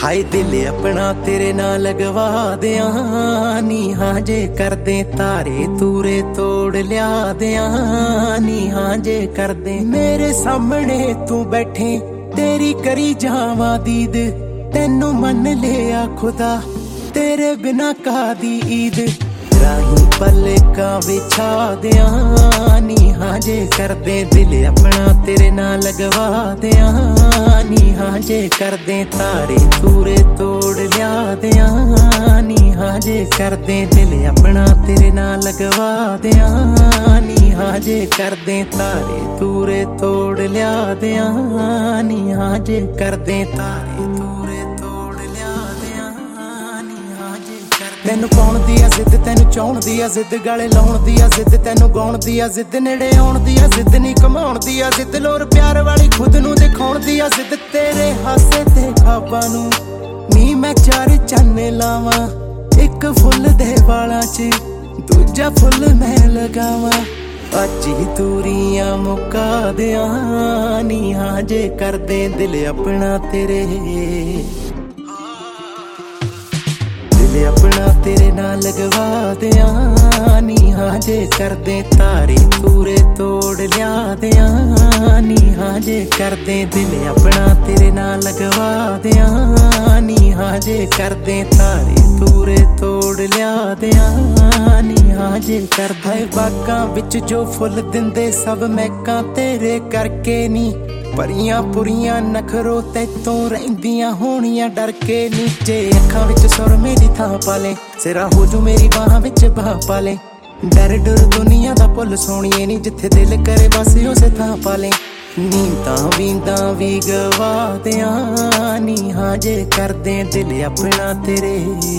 हाय दिल अपना तेरे नाल लगवा दिया नी, हाँ जे कर दे तारे तूरे तोड़ लिया दिया नी, हाँ जे कर दे मेरे सामने तू बैठे तेरी करी जावा दीद, तेनू मन लिया खुदा तेरे बिना कादी ईद, राही पलका बिछा दिया नी, हाँ जे कर दे दिल अपना तेरे नाल लगवा दिया नी, हाँ जे कर दे तारे तूरे तोड़ लिया दिया नी, हाँ जे कर दे दिल अपना तेरे नाल लगवा दिया नी, हाँ जे कर दे तारे तूरे तोड़ लिया दिया नी, हाँ जे कर दे तारे तूरे तोड़ लिया दिया नी, हाँ जे कर दे। तैनू पाउण दी आ जिद, तैनू चाउण दी आ जिद, गले लाउण दी आ जिद, तैनू गाउण दी आ जिद, नेड़े आउण दी आ जिद, नी कमाउण दी आ जिद, लोर प्यार वाली खुद नू दिखाउण दी आ जिद, तेरे हासे ते खाबां नू नी मैं चार चन्ने लावां, एक फुल दे वालां च दूजा फुल मैं लगावां, अज ही दूरियां मुका दियां नी, हाँ जे कर दे दिल अपना तेरे, दिल अपना तेरे नाल लगवा दिया नी, हाँ जे कर दे तारे तूरे तोड़ लिया दिया नी, हाँ जे कर दे दिल अपना तेरे नाल लगवा दिया नी, हाँ जे कर दे तारे तूरे तोड़ लिया दिया नी, हाँ जे कर दे बागां विच जो फुल दिंदे सब महकां तेरे करके नी, परियां पुरियां नखरो तैतों रहिंदियां होणियां डर के नी, जे अखां विच सुर मेरी थां पाले सिरा हो जू मेरी बाहां विच बाह पाले, डर डर दुनिया दा भुल सोणीए नी, जिथे दिल करे बस उसे थां पाले, नींदां भी गवा दियां नी, हाँ जे कर दे दिल अपना तेरे,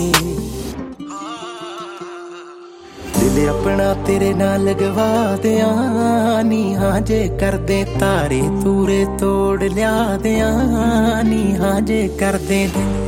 दिल अपना तेरे नाल लगवा दिया नी, हाँ जे कर दे तारे तूरे तोड़ लिया दिया नी, हाँ जे कर दे।